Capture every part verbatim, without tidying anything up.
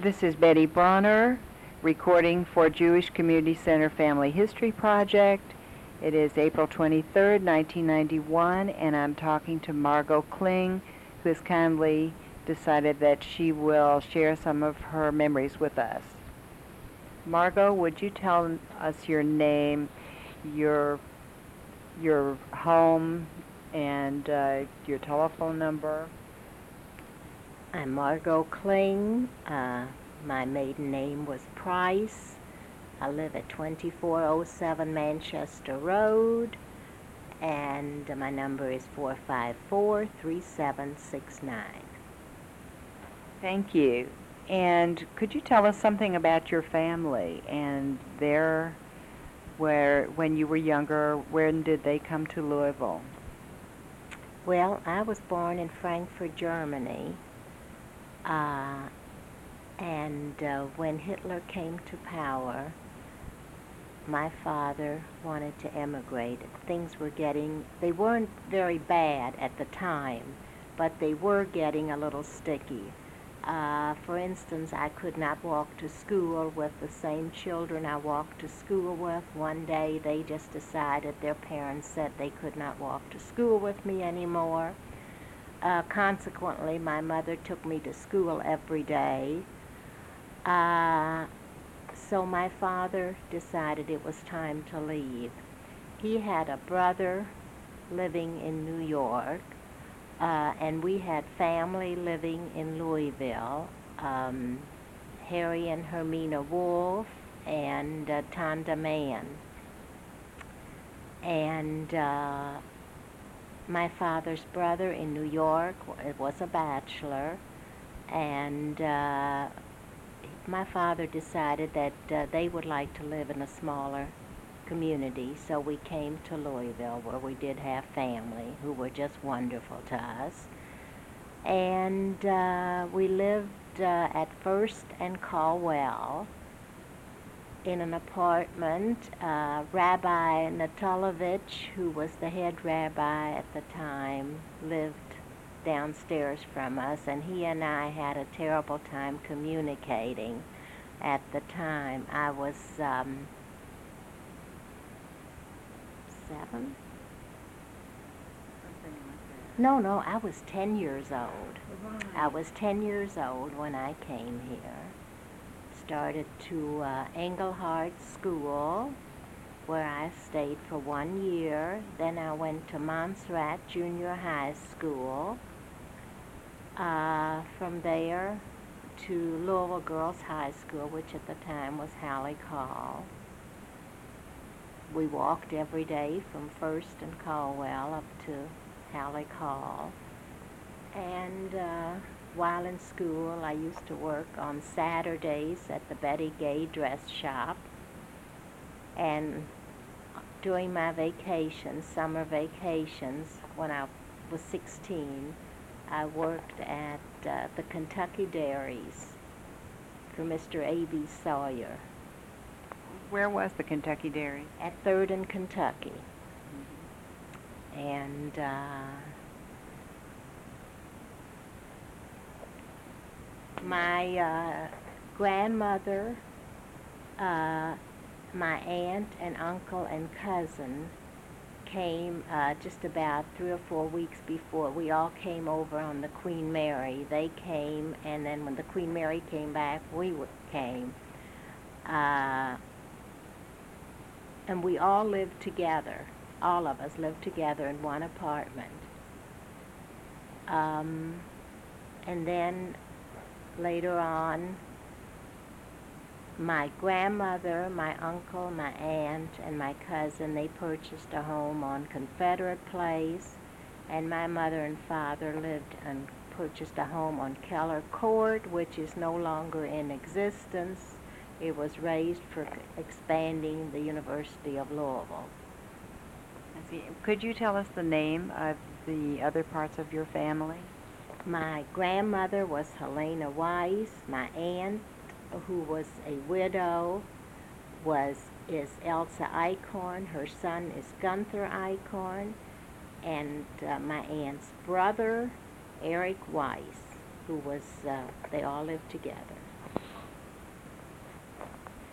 This is Betty Bronner, recording for Jewish Community Center Family History Project. It is April twenty-third, nineteen ninety-one, and I'm talking to Margot Kling, who has kindly decided that she will share some of her memories with us. Margot, would you tell us your name, your your home, and uh, your telephone number? I'm Margot Kling. Uh, my maiden name was Price. I live at twenty-four oh seven Manchester Road, and my number is four five four, three seven six nine. Thank you. And could you tell us something about your family and their, where, when you were younger, when did they come to Louisville? Well, I was born in Frankfurt, Germany. Uh, and uh, when Hitler came to power, my father wanted to emigrate. Things were getting, they weren't very bad at the time, but they were getting a little sticky. Uh, for instance, I could not walk to school with the same children I walked to school with. One day they just decided, their parents said they could not walk to school with me anymore. Uh, consequently, my mother took me to school every day. Uh, so my father decided it was time to leave. He had a brother living in New York, uh, and we had family living in Louisville, um, Harry and Hermina Wolf, and uh, Tonda Mann. And uh, my father's brother in New York was a bachelor, and uh, my father decided that uh, they would like to live in a smaller community, so we came to Louisville, where we did have family who were just wonderful to us. And uh, we lived uh, at First and Caldwell in an apartment. uh, Rabbi Natalovich, who was the head rabbi at the time, lived downstairs from us, and he and I had a terrible time communicating at the time. I was um, seven? No, no, I was ten years old. I was ten years old when I came here. Started to uh, Engelhardt School, where I stayed for one year. Then I went to Montserrat Junior High School. Uh, from there to Louisville Girls High School, which at the time was Halleck Hall. We walked every day from First and Caldwell up to Halleck Hall. And uh, while in school, I used to work on Saturdays at the Betty Gay dress shop. And during my vacations, summer vacations, when I was sixteen, I worked at uh, the Kentucky Dairies for Mister A B Sawyer. Where was the Kentucky Dairy? At Third and Kentucky. Mm-hmm. And uh, my uh, grandmother, uh, my aunt and uncle and cousin came uh, just about three or four weeks before. We all came over on the Queen Mary. They came, and then when the Queen Mary came back, we w- came. Uh, and we all lived together. All of us lived together in one apartment. Um, and then later on, my grandmother, my uncle, my aunt, and my cousin, they purchased a home on Confederate Place, and my mother and father lived and purchased a home on Keller Court, which is no longer in existence. It was raised for expanding the University of Louisville. I see. Could you tell us the name of the other parts of your family? My grandmother was Helena Weiss. My aunt, who was a widow, was is Elsa Eichhorn. Her son is Gunther Eichhorn. And uh, my aunt's brother, Eric Weiss, who was, uh, they all lived together.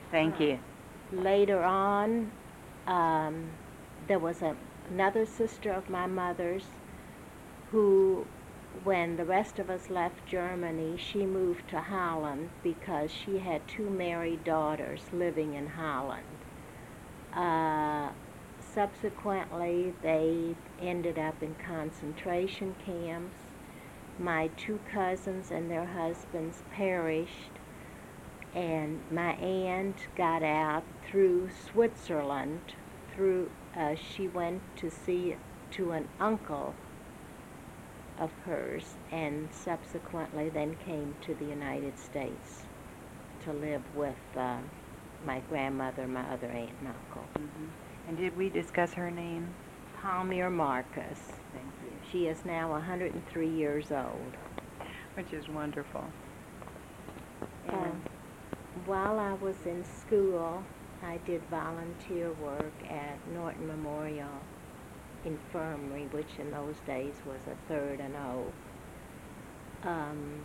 Thank you. Later on, um, there was a, another sister of my mother's who, when the rest of us left Germany, she moved to Holland because she had two married daughters living in Holland. Uh, subsequently, they ended up in concentration camps. My two cousins and their husbands perished, and my aunt got out through Switzerland. Through uh, she went to see to an uncle of hers, and subsequently then came to the United States to live with uh, my grandmother, my other aunt and uncle. Mm-hmm. And did we discuss her name? Palmyra Marcus. Thank you. She is now one hundred three years old. Which is wonderful. Um, And while I was in school, I did volunteer work at Norton Memorial Infirmary, which in those days was a third and O. Um,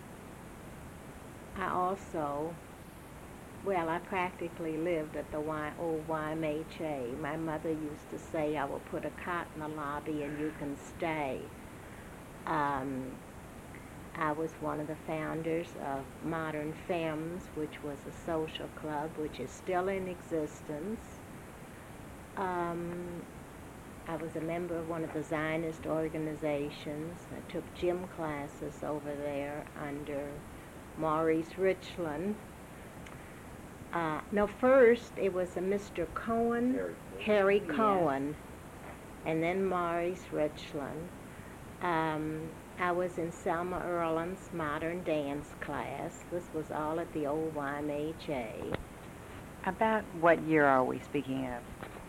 I also, well, I practically lived at the y- old Y M H A. My mother used to say, I will put a cot in the lobby and you can stay. Um, I was one of the founders of Modern Femmes, which was a social club, which is still in existence. Um, I was a member of one of the Zionist organizations. I took gym classes over there under Maurice Richland. Uh, no, first it was a Mister Cohen, Harry. Harry Yes. Cohen, and then Maurice Richland. Um, I was in Selma Erland's modern dance class. This was all at the old Y M H A. about what year are we speaking of?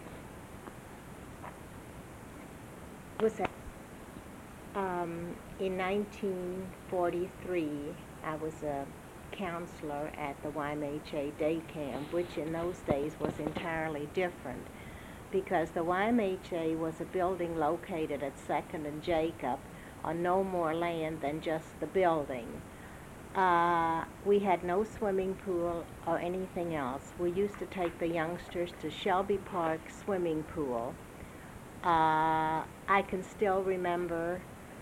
Was that? Um, in nineteen forty-three, I was a counselor at the Y M H A day camp, which in those days was entirely different because the Y M H A was a building located at second and Jacob on no more land than just the building. Uh, we had no swimming pool or anything else. We used to take the youngsters to Shelby Park swimming pool. Uh, I can still remember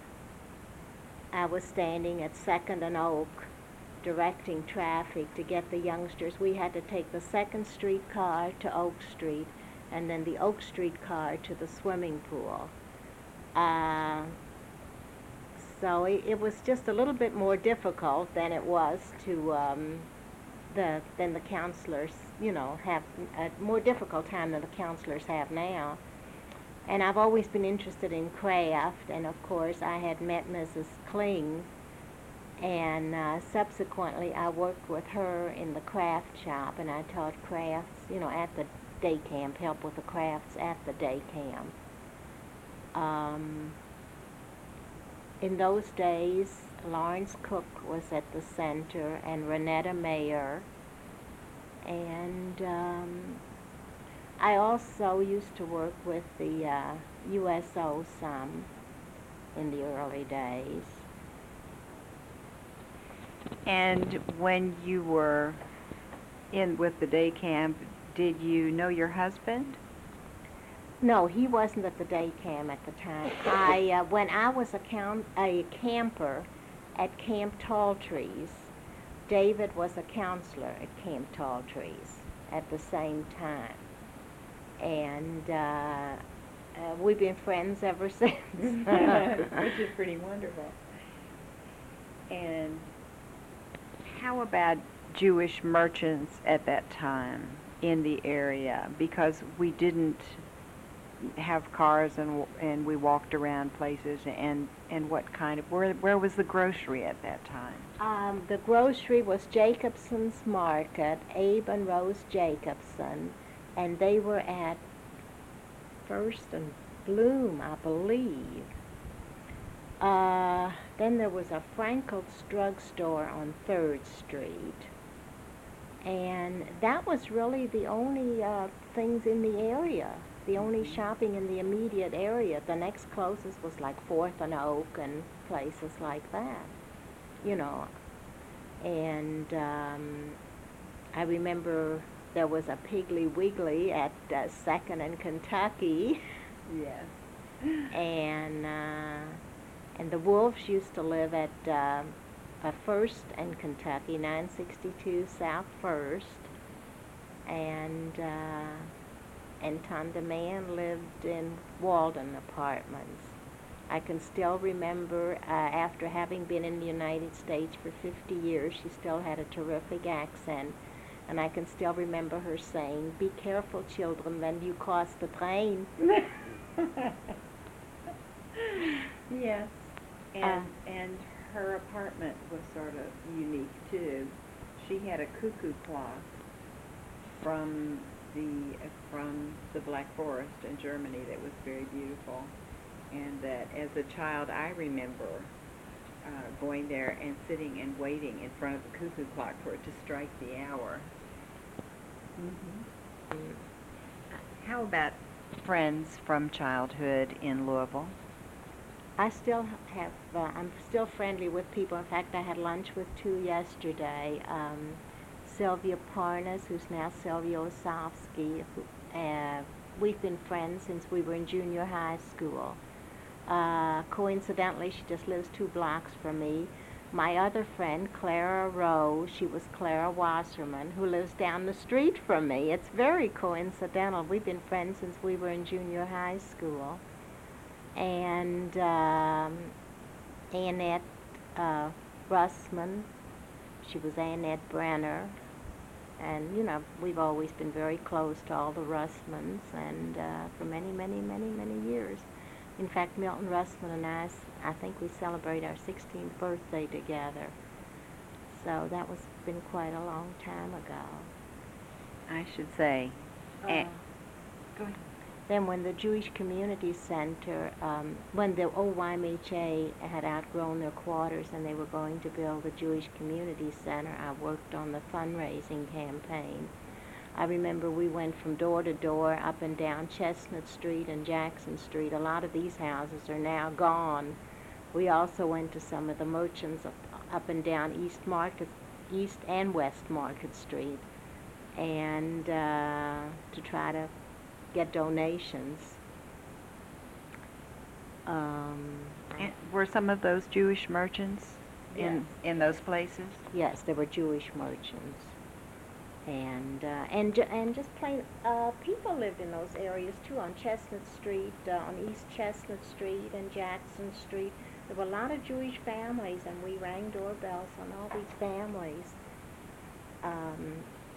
I was standing at second and Oak directing traffic to get the youngsters. We had to take the second Street car to Oak Street and then the Oak Street car to the swimming pool. Uh, so it, it was just a little bit more difficult than it was to um, the than the counselors, you know, have a more difficult time than the counselors have now. And I've always been interested in craft, and of course I had met Missus Kling, and uh, subsequently I worked with her in the craft shop, and I taught crafts, you know, at the day camp, helped with the crafts at the day camp. Um, in those days, Lawrence Cook was at the center, and Renetta Mayer, and um, I also used to work with the uh, U S O some in the early days. And when you were in with the day camp, did you know your husband? No, he wasn't at the day camp at the time. I uh, when I was a, count, a camper at Camp Tall Trees, David was a counselor at Camp Tall Trees at the same time. And uh, uh, we've been friends ever since. Which is pretty wonderful. And how about Jewish merchants at that time in the area? Because we didn't have cars and and we walked around places, and and what kind of where where was the grocery at that time? Um, the grocery was Jacobson's Market, Abe and Rose Jacobson, and they were at First and Bloom, I believe. Uh, then there was a Frankel's drugstore on third Street. And that was really the only uh, things in the area, the only shopping in the immediate area. The next closest was like Fourth and Oak and places like that, you know. And um, I remember there was a Piggly Wiggly at uh, Second and Kentucky. Yes. And uh, and the Wolves used to live at uh, uh, First and Kentucky, nine sixty-two South First, and uh, and Tom DeMann lived in Walden Apartments. I can still remember, uh, after having been in the United States for fifty years, she still had a terrific accent. And I can still remember her saying, "Be careful, children, when you cross the train." Yes. And, Uh, and her apartment was sort of unique, too. She had a cuckoo clock from the, uh, from the Black Forest in Germany that was very beautiful. And that as a child, I remember uh, going there and sitting and waiting in front of the cuckoo clock for it to strike the hour. Mm-hmm. How about friends from childhood in Louisville? I still have, uh, I'm still friendly with people. In fact, I had lunch with two yesterday. Um, Sylvia Parnas, who's now Sylvia Osofsky. Who, uh, we've been friends since we were in junior high school. Uh, coincidentally, she just lives two blocks from me. My other friend, Clara Rowe, she was Clara Wasserman, who lives down the street from me. It's very coincidental. We've been friends since we were in junior high school. And um, Annette uh, Russman, she was Annette Brenner. And, you know, we've always been very close to all the Russmans, and uh, for many, many, many, many years. In fact, Milton Russman and I, I think we celebrate our sixteenth birthday together. So that was been quite a long time ago. I should say. Uh, eh, go ahead. Then when the Jewish Community Center, um, when the O Y M H A had outgrown their quarters and they were going to build the Jewish Community Center, I worked on the fundraising campaign. I remember we went from door to door up and down Chestnut Street and Jackson Street. A lot of these houses are now gone. We also went to some of the merchants up, up and down East Market, East and West Market Street, and uh, to try to get donations. Um, And were some of those Jewish merchants in, Yes. in those places? yes, there were Jewish merchants. And uh, and ju- and just plain uh, people lived in those areas too, on Chestnut Street, uh, on East Chestnut Street and Jackson Street. There were a lot of Jewish families, and we rang doorbells on all these families. Um,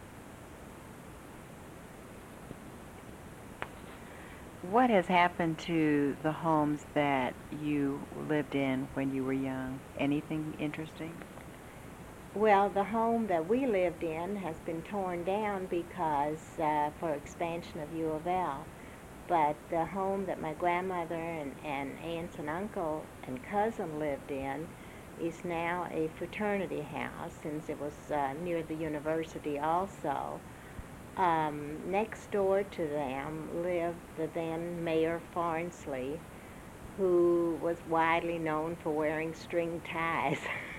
What has happened to the homes that you lived in when you were young? Anything interesting? Well, the home that we lived in has been torn down because uh, for expansion of U of L. But the home that my grandmother and, and aunts and uncle and cousin lived in is now a fraternity house, since it was uh, near the university also. Um, next door to them lived the then Mayor Farnsley, who was widely known for wearing string ties.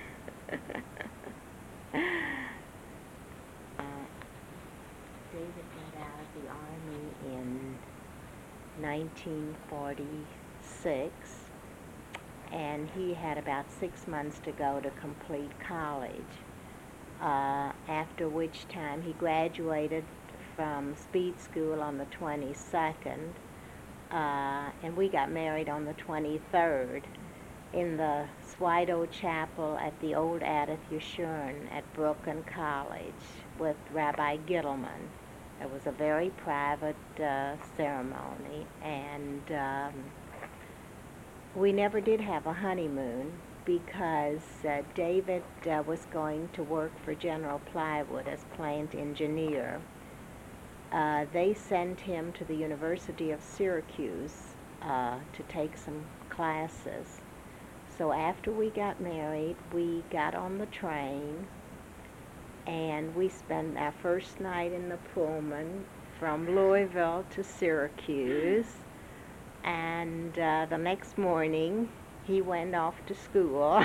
Uh, David got out of the Army in nineteen forty-six, and he had about six months to go to complete college, uh, after which time he graduated from Speed School on the twenty-second, uh, and we got married on the twenty-third in the Swido Chapel at the old Adith Yeshurun at Brooklyn College with Rabbi Gittleman. It was a very private uh, ceremony, and um, we never did have a honeymoon because uh, David uh, was going to work for General Plywood as plant engineer. Uh, they sent him to the University of Syracuse uh, to take some classes. So after we got married, we got on the train, and we spent our first night in the Pullman from Louisville to Syracuse. And uh, the next morning, he went off to school,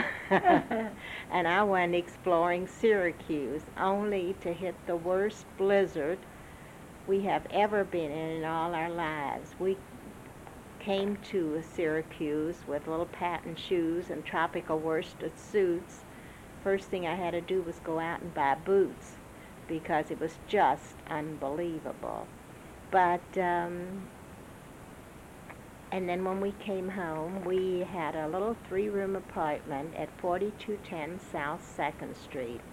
and I went exploring Syracuse, only to hit the worst blizzard we have ever been in in all our lives. We came to Syracuse with little patent shoes and tropical worsted suits. First thing I had to do was go out and buy boots because it was just unbelievable. But, um, and then when we came home, we had a little three-room apartment at forty-two ten South second Street.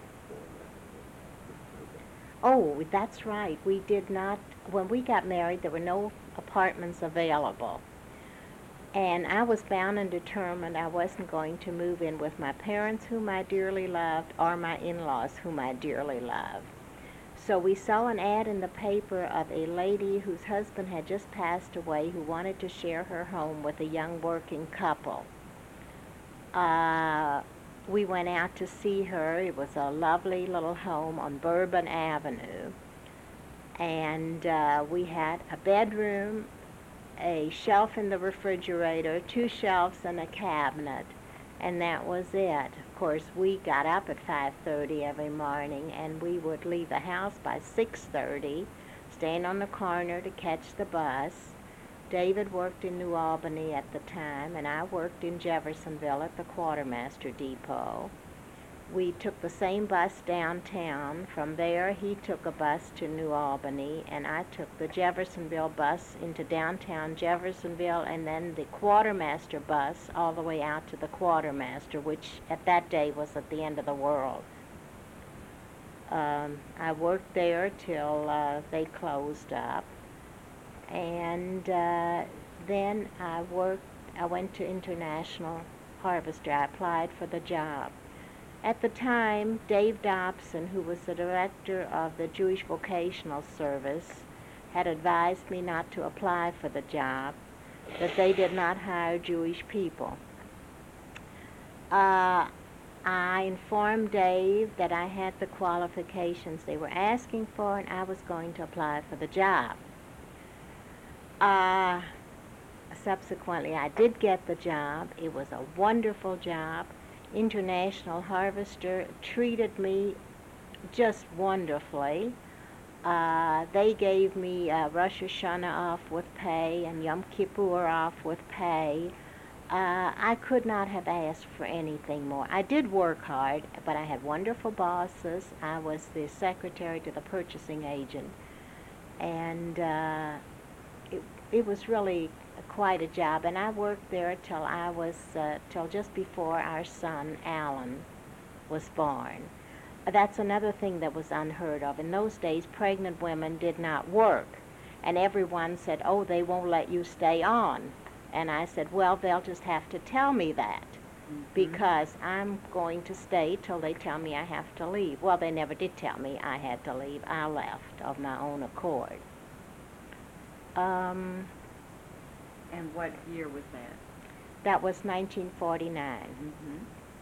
Oh, that's right. We did not, when we got married, there were no apartments available. And I was bound and determined I wasn't going to move in with my parents, whom I dearly loved, or my in-laws, whom I dearly loved. So we saw an ad in the paper of a lady whose husband had just passed away who wanted to share her home with a young working couple. Uh, we went out to see her. It was a lovely little home on Bourbon Avenue. And uh, we had a bedroom, a shelf in the refrigerator, two shelves and a cabinet, and that was it. Of course, we got up at five thirty every morning, and we would leave the house by six thirty, stand on the corner to catch the bus. David worked in New Albany at the time, and I worked in Jeffersonville at the Quartermaster Depot. We took the same bus downtown. From there, he took a bus to New Albany, and I took the Jeffersonville bus into downtown Jeffersonville, and then the Quartermaster bus all the way out to the Quartermaster, which at that day was at the end of the world. Um, I worked there till uh, they closed up, and uh, then I worked. I went to International Harvester. I applied for the job. At the time, Dave Dobson, who was the director of the Jewish Vocational Service, had advised me not to apply for the job, that they did not hire Jewish people. Uh, I informed Dave that I had the qualifications they were asking for, and I was going to apply for the job. Uh, subsequently, I did get the job. It was a wonderful job. International Harvester treated me just wonderfully. Uh, they gave me uh, Rosh Hashanah off with pay and Yom Kippur off with pay. Uh, I could not have asked for anything more. I did work hard, but I had wonderful bosses. I was the secretary to the purchasing agent, and uh, it, it was really quite a job, and I worked there till I was uh, till just before our son Alan was born. That's another thing that was unheard of. In those days, pregnant women did not work, and everyone said, "Oh, they won't let you stay on." And I said, "Well, they'll just have to tell me that, mm-hmm. because I'm going to stay till they tell me I have to leave." Well, they never did tell me I had to leave. I left of my own accord. Um, And what year was that? That was nineteen forty-nine. Mm-hmm.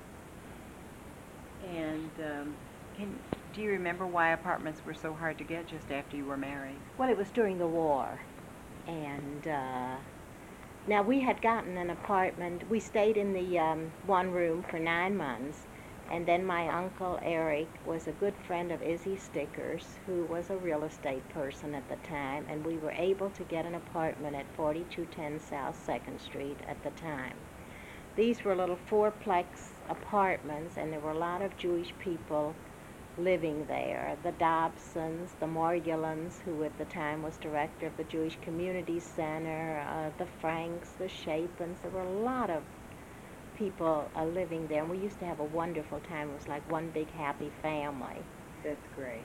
And um, can, do you remember why apartments were so hard to get just after you were married? Well, it was during the war. And uh, now we had gotten an apartment. We stayed in the um, one room for nine months. And then my uncle Eric was a good friend of Izzy Stickers, who was a real estate person at the time, and we were able to get an apartment at forty-two ten South second Street at the time. These were little fourplex apartments, and there were a lot of Jewish people living there. The Dobsons, the Mordulans, who at the time was director of the Jewish Community Center, uh, the Franks, the Shapins. There were a lot of people uh, living there, and we used to have a wonderful time. It was like one big happy family. That's great.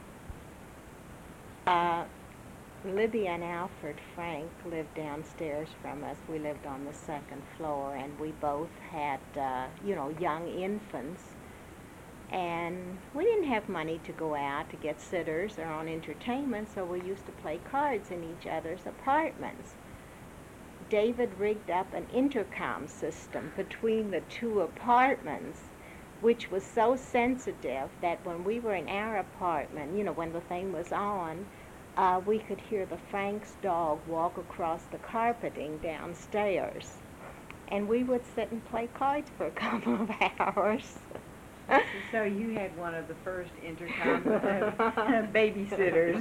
Uh, Libby and Alfred Frank lived downstairs from us. We lived on the second floor, and we both had, uh, you know, young infants. And we didn't have money to go out to get sitters or on entertainment, so we used to play cards in each other's apartments. David rigged up an intercom system between the two apartments, which was so sensitive that when we were in our apartment, you know, when the thing was on, uh, we could hear the Frank's dog walk across the carpeting downstairs. And we would sit and play cards for a couple of hours. So you had one of the first intercom uh, babysitters.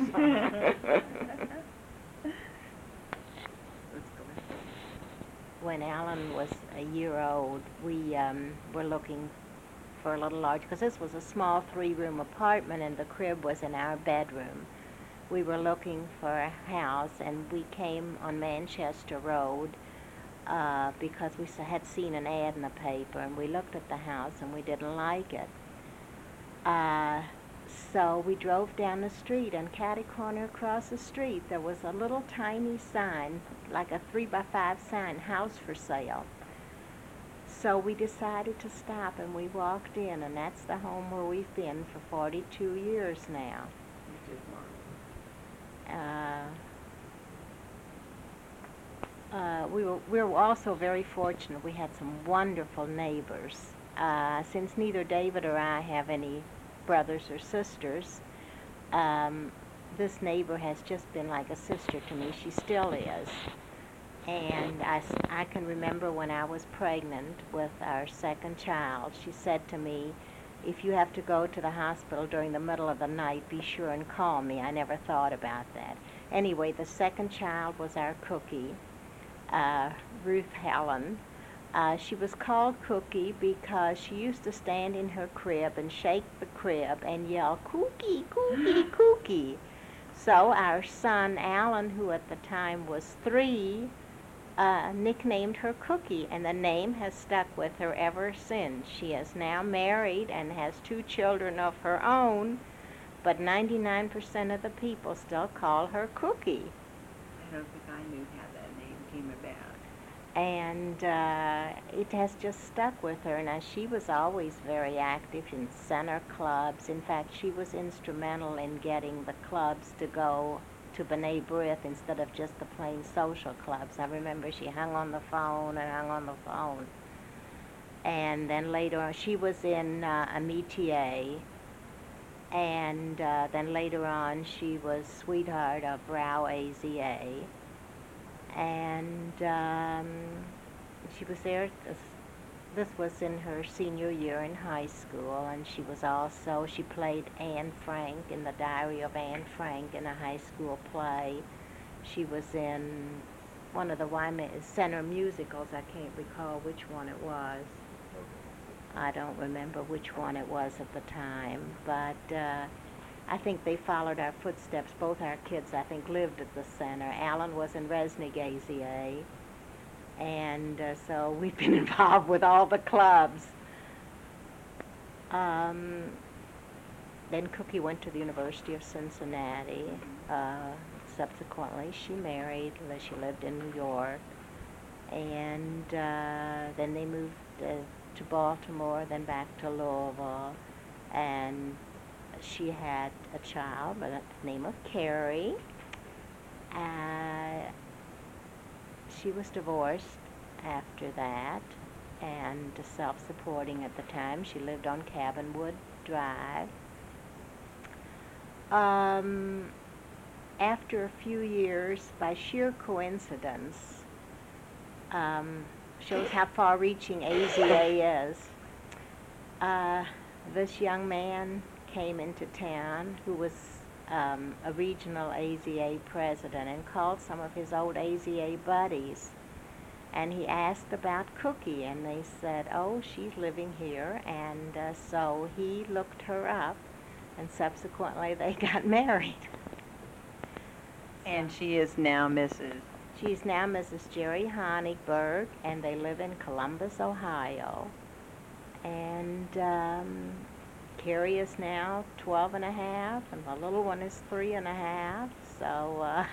Let's go back. When Alan was a year old, we um, were looking for a little large, because this was a small three-room apartment and the crib was in our bedroom. We were looking for a house, and we came on Manchester Road uh, because we s- had seen an ad in the paper, and we looked at the house and we didn't like it. Uh, so we drove down the street, and catty corner across the street there was a little tiny sign, like a three by five sign, house for sale. So we decided to stop, and we walked in, and that's the home where we've been for forty-two years now. Which is Uh, uh, we were we were also very fortunate. We had some wonderful neighbors. Uh, since neither David or I have any brothers or sisters, um, this neighbor has just been like a sister to me. She still is. And I, s- I can remember when I was pregnant with our second child, she said to me, if you have to go to the hospital during the middle of the night, be sure and call me. I never thought about that. Anyway, the second child was our Cookie, uh, Ruth Helen. Uh, she was called Cookie because she used to stand in her crib and shake the crib and yell, Cookie, Cookie, Cookie. So our son, Alan, who at the time was three, uh, nicknamed her Cookie, and the name has stuck with her ever since. She is now married and has two children of her own, but ninety-nine percent of the people still call her Cookie. I don't think I knew how that name came about. And uh, it has just stuck with her. Now, she was always very active in center clubs. In fact, she was instrumental in getting the clubs to go to B'nai B'rith instead of just the plain social clubs. I remember she hung on the phone and hung on the phone. And then later on, she was in uh, Amitié. And uh, then later on, she was sweetheart of Rao A Z A. And um, she was there. This, this was in her senior year in high school, and she was also, she played Anne Frank in The Diary of Anne Frank in a high school play. She was in one of the Wyman Center musicals. I can't recall which one it was. I don't remember which one it was at the time, but uh, I think they followed our footsteps. Both our kids, I think, lived at the center. Alan was in Resnick A Z A, and uh, so we've been involved with all the clubs. Um, then Cookie went to the University of Cincinnati. Uh, subsequently, she married. She lived in New York, and uh, then they moved uh, to Baltimore, then back to Louisville, and she had a child by the name of Carrie. Uh, she was divorced after that and self-supporting at the time. She lived on Cabinwood Drive. Um, after a few years, by sheer coincidence, um, shows how far-reaching A Z A is, uh, this young man came into town who was um, a regional A Z A president and called some of his old A Z A buddies, and he asked about Cookie, and they said, oh, she's living here, and uh, so he looked her up, and subsequently they got married. And she is now Missus She's now Missus Jerry Honigberg, and they live in Columbus, Ohio. And um, Carrie is now twelve and a half, and the little one is three and a half. So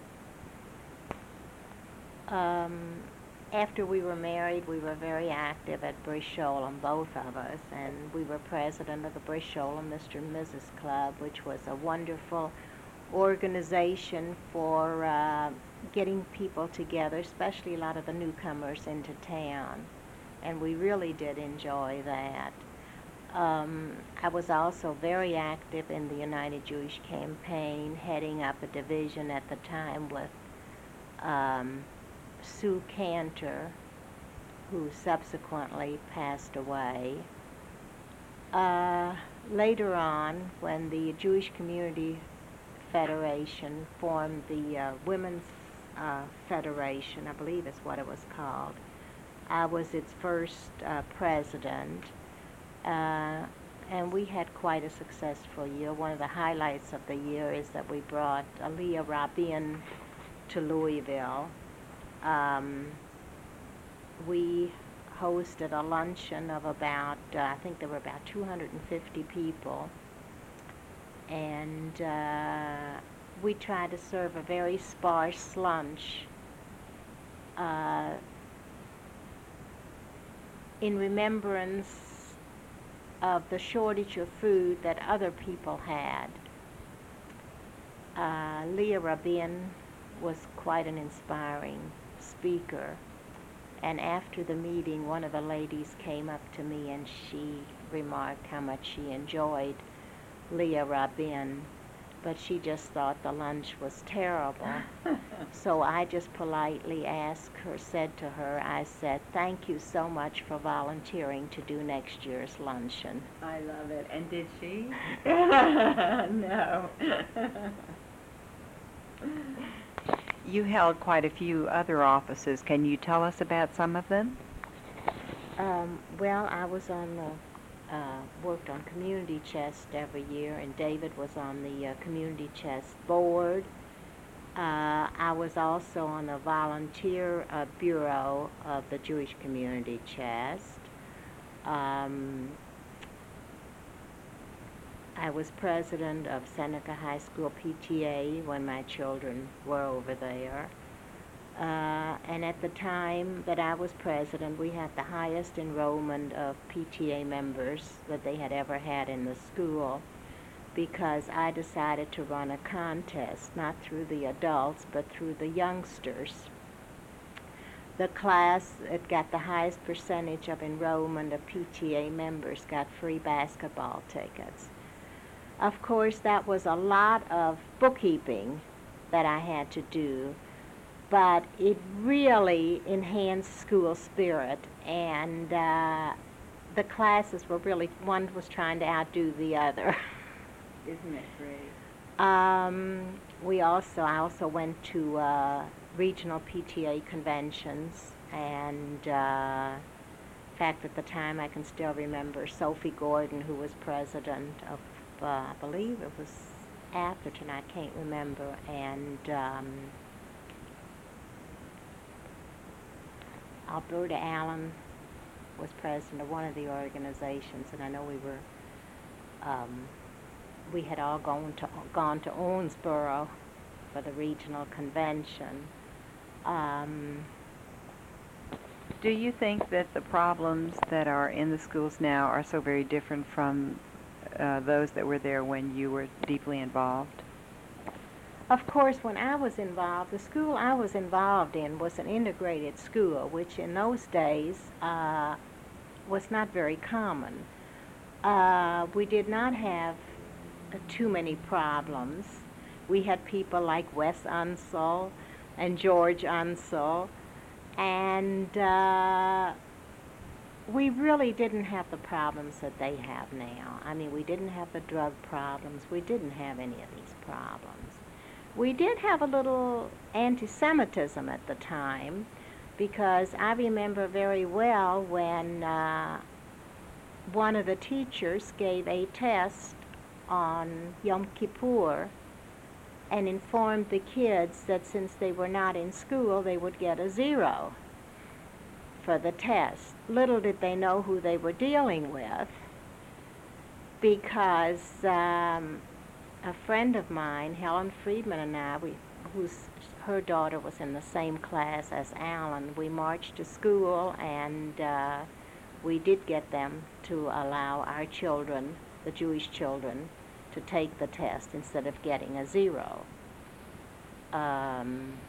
uh, um, after we were married, we were very active at Brisholem, both of us, and we were president of the Brisholem Mister and Missus Club, which was a wonderful organization for uh, getting people together, especially a lot of the newcomers into town. And we really did enjoy that. Um, I was also very active in the United Jewish Campaign, heading up a division at the time with um, Sue Cantor, who subsequently passed away. Uh, later on, when the Jewish Community Federation formed the uh, Women's uh, Federation, I believe is what it was called, I was its first uh, president, uh, and we had quite a successful year. One of the highlights of the year is that we brought Leah Rabin to Louisville. Um, we hosted a luncheon of about, uh, I think there were about two hundred fifty people, and uh, we tried to serve a very sparse lunch uh, in remembrance of the shortage of food that other people had. Uh, Leah Rabin was quite an inspiring speaker. And after the meeting, one of the ladies came up to me and she remarked how much she enjoyed Leah Rabin, but she just thought the lunch was terrible. So I just politely asked her, said to her, I said, thank you so much for volunteering to do next year's luncheon. I love it. And did she? No. You held quite a few other offices. Can you tell us about some of them? Um, well, I was on the, uh, worked on Community Chest every year, and David was on the uh, Community Chest board. Uh, I was also on the volunteer uh, bureau of the Jewish Community Chest. Um, I was president of Seneca High School P T A when my children were over there. Uh, and at the time that I was president, we had the highest enrollment of P T A members that they had ever had in the school, because I decided to run a contest, not through the adults, but through the youngsters. The class that got the highest percentage of enrollment of P T A members got free basketball tickets. Of course, that was a lot of bookkeeping that I had to do, but it really enhanced school spirit, and uh, the classes were really, one was trying to outdo the other. Isn't it great? Um, we also, I also went to uh, regional P T A conventions, and uh, in fact, at the time, I can still remember Sophie Gordon, who was president of, uh, I believe it was Atherton, I can't remember, and um, Alberta Allen was president of one of the organizations, and I know we were, um, we had all gone to, gone to Owensboro for the regional convention. Um, Do you think that the problems that are in the schools now are so very different from uh, those that were there when you were deeply involved? Of course, when I was involved, the school I was involved in was an integrated school, which in those days uh, was not very common. Uh, we did not have uh, too many problems. We had people like Wes Unsell and George Unsell, and uh, we really didn't have the problems that they have now. I mean, we didn't have the drug problems. We didn't have any of these problems. We did have a little anti-Semitism at the time, because I remember very well when uh, one of the teachers gave a test on Yom Kippur and informed the kids that since they were not in school, they would get a zero for the test. Little did they know who they were dealing with, because um, a friend of mine, Helen Friedman, and I, we, whose her daughter was in the same class as Alan, we marched to school, and uh, we did get them to allow our children, the Jewish children, to take the test instead of getting a zero. Um,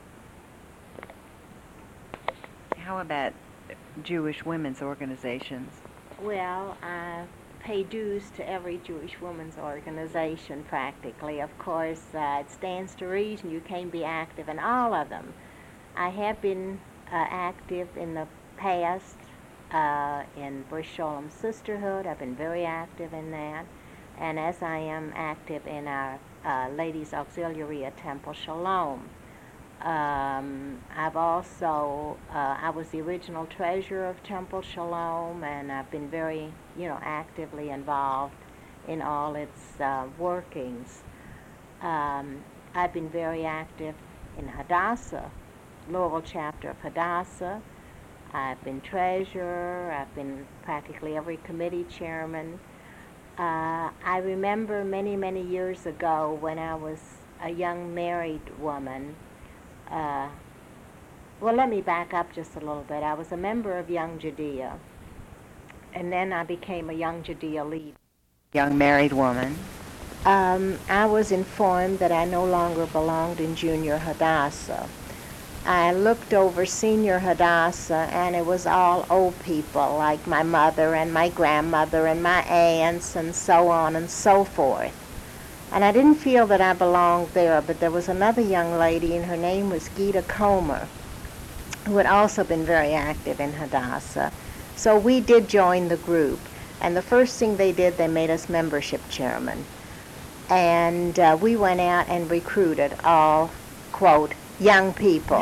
How about Jewish women's organizations? well, I pay dues to every Jewish women's organization practically. Of course, uh, it stands to reason you can be active in all of them. I have been uh, active in the past uh, in Bush Sholem Sisterhood. I've been very active in that. And as I am active in our uh, Ladies Auxiliary at Temple Shalom. Um, I've also, uh, I was the original treasurer of Temple Shalom, and I've been very, you know, actively involved in all its uh, workings. Um, I've been very active in Hadassah, Louisville chapter of Hadassah. I've been treasurer. I've been practically every committee chairman. Uh, I remember many, many years ago when I was a young married woman. Uh, well, let me back up just a little bit. I was a member of Young Judea, and then I became a Young Judea leader. Young married woman. Um, I was informed that I no longer belonged in Junior Hadassah. I looked over Senior Hadassah, and it was all old people, like my mother and my grandmother and my aunts and so on and so forth. And I didn't feel that I belonged there, but there was another young lady, and her name was Gita Comer, who had also been very active in Hadassah. So we did join the group, and the first thing they did, they made us membership chairman. And uh, we went out and recruited all, quote, young people.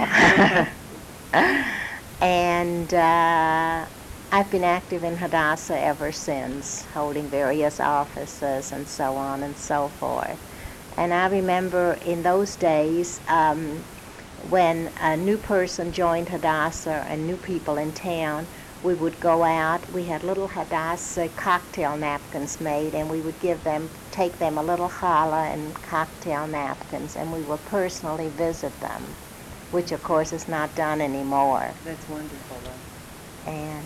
And uh, I've been active in Hadassah ever since, holding various offices and so on and so forth. And I remember in those days um, when a new person joined Hadassah and new people in town, we would go out. We had little Hadassah cocktail napkins made, and we would give them, take them a little challah and cocktail napkins, and we would personally visit them, which of course is not done anymore. That's wonderful, though. And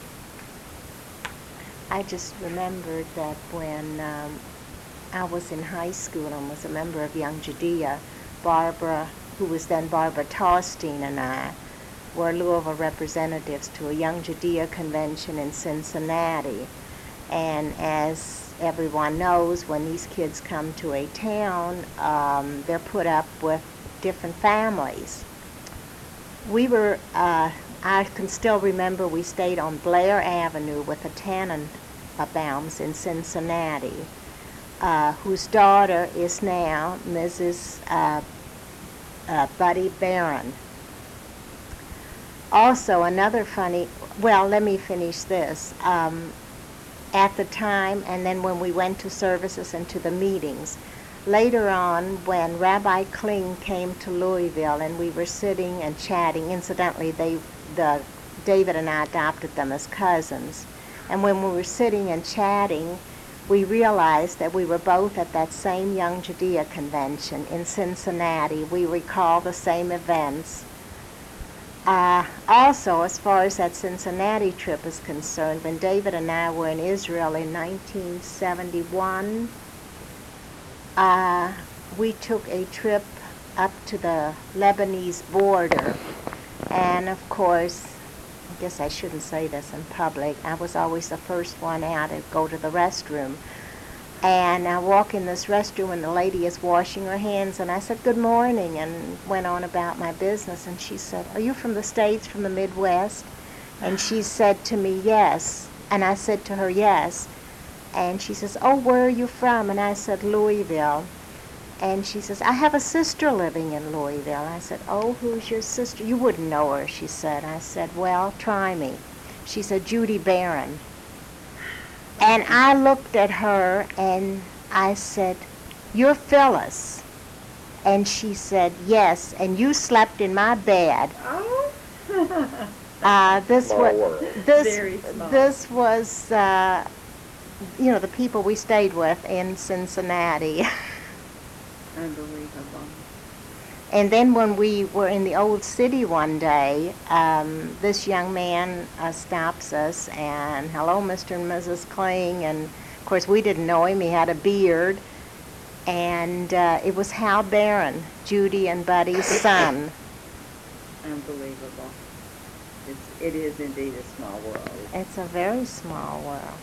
I just remembered that when um, I was in high school and was a member of Young Judea, Barbara, who was then Barbara Taustein, and I were Louisville representatives to a Young Judea convention in Cincinnati. And as everyone knows, when these kids come to a town, um, they're put up with different families. We were, uh, I can still remember we stayed on Blair Avenue with the Tannenbaums in Cincinnati, uh, whose daughter is now Missus Uh, uh, Buddy Barron. Also, another funny, well, let me finish this. Um, at the time, and then when we went to services and to the meetings, later on, when Rabbi Kling came to Louisville and we were sitting and chatting, incidentally, they, the, David and I adopted them as cousins. And when we were sitting and chatting, we realized that we were both at that same Young Judea convention in Cincinnati. We recall the same events. Uh, also, as far as that Cincinnati trip is concerned, when David and I were in Israel in nineteen seventy-one, uh, we took a trip up to the Lebanese border. And of course, I guess I shouldn't say this in public, I was always the first one out to go to the restroom. And I walk in this restroom and the lady is washing her hands, and I said, "Good morning," and went on about my business. And she said, "Are you from the States, from the Midwest?" And she said to me, "Yes." And I said to her, "Yes." And she says, "Oh, where are you from?" And I said, "Louisville." And she says, "I have a sister living in Louisville." I said, "Oh, who's your sister?" "You wouldn't know her," she said. I said, "Well, try me." She said, "Judy Barron." And I looked at her and I said, "You're Phyllis." And she said, "Yes, and you slept in my bed." Oh. uh, this Small was world. this Very small. this was uh, you know, the people we stayed with in Cincinnati. Unbelievable. And then when we were in the old city one day, um, this young man uh, stops us and, "Hello, Mister and Missus Kling." And of course we didn't know him. He had a beard. And uh, it was Hal Barron, Judy and Buddy's son. Unbelievable. It's, it is indeed a small world. It's a very small world.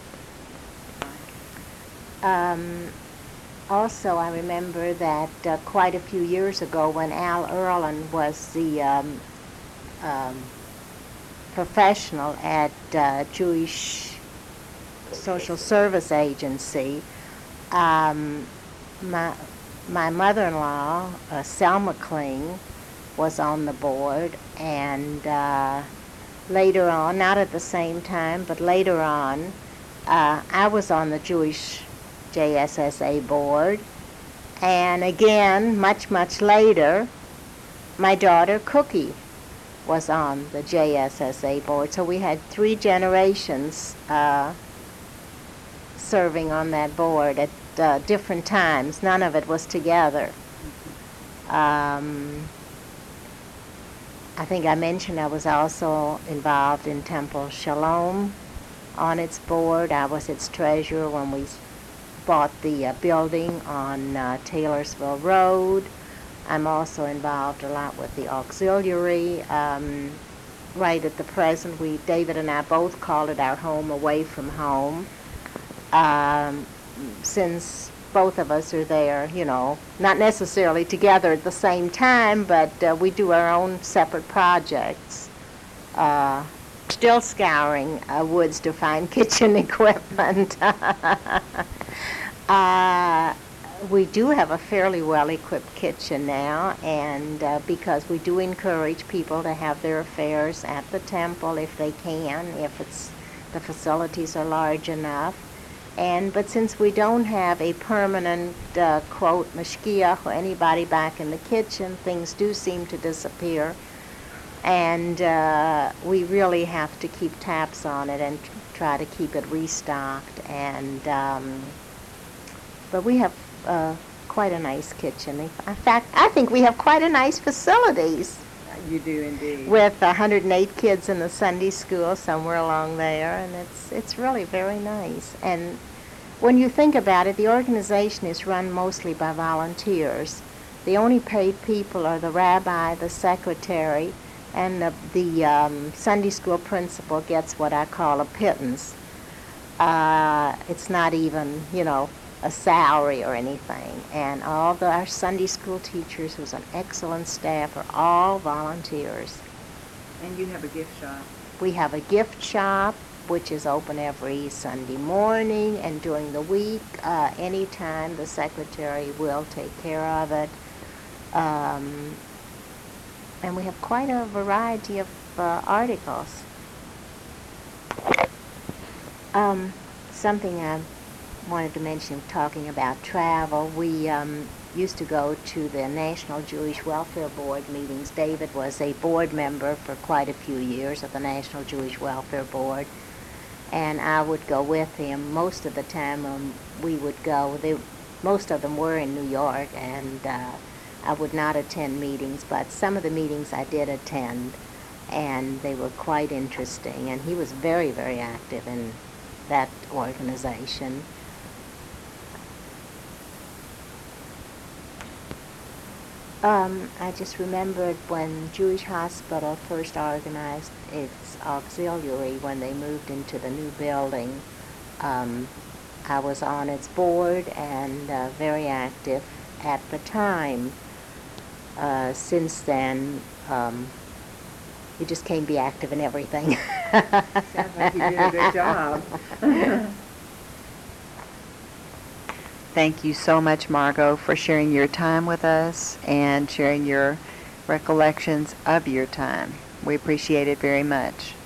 Um, Also, I remember that uh, quite a few years ago when Al Erlin was the um, um, professional at uh, Jewish Social Service Agency. Um, my my mother-in-law, uh, Selma Kling, was on the board, and uh, later on, not at the same time, but later on, uh, I was on the Jewish J S S A board, and again, much, much later, my daughter Cookie was on the J S S A board. So we had three generations uh, serving on that board at uh, different times. None of it was together. Um, I think I mentioned I was also involved in Temple Shalom on its board. I was its treasurer when we bought the uh, building on uh, Taylorsville Road. I'm also involved a lot with the auxiliary. Um, right at the present, we, David and I both called it our home away from home. Um, since both of us are there, you know, not necessarily together at the same time, but uh, we do our own separate projects. Uh, still scouring uh, woods to find kitchen equipment. uh, we do have a fairly well-equipped kitchen now, and uh, because we do encourage people to have their affairs at the temple if they can, if it's the facilities are large enough. And but since we don't have a permanent uh, quote mashgiach or anybody back in the kitchen, things do seem to disappear, and uh, we really have to keep tabs on it and try to keep it restocked. And um, but we have uh, quite a nice kitchen. In fact, I think we have quite a nice facilities. You do indeed. With one hundred eight kids in the Sunday school somewhere along there, and it's it's really very nice. And when you think about it, the organization is run mostly by volunteers. The only paid people are the rabbi, the secretary, and the, the um, Sunday school principal gets what I call a pittance. Uh, it's not even, you know, a salary or anything. And all the, our Sunday school teachers, who's an excellent staff, are all volunteers. And you have a gift shop. We have a gift shop, which is open every Sunday morning, and during the week, uh, anytime the secretary will take care of it. Um, and we have quite a variety of uh, articles. Um, something I wanted to mention, talking about travel, we um, used to go to the National Jewish Welfare Board meetings. David was a board member for quite a few years of the National Jewish Welfare Board, and I would go with him. Most of the time um, we would go, they, most of them were in New York, and uh, I would not attend meetings, but some of the meetings I did attend, and they were quite interesting, and he was very, very active in that organization. Um, I just remembered when Jewish Hospital first organized its auxiliary when they moved into the new building. Um, I was on its board and uh, very active at the time. Uh, since then, um, you just can't be active in everything. Sounds like you did a good job. Thank you so much, Margot, for sharing your time with us and sharing your recollections of your time. We appreciate it very much.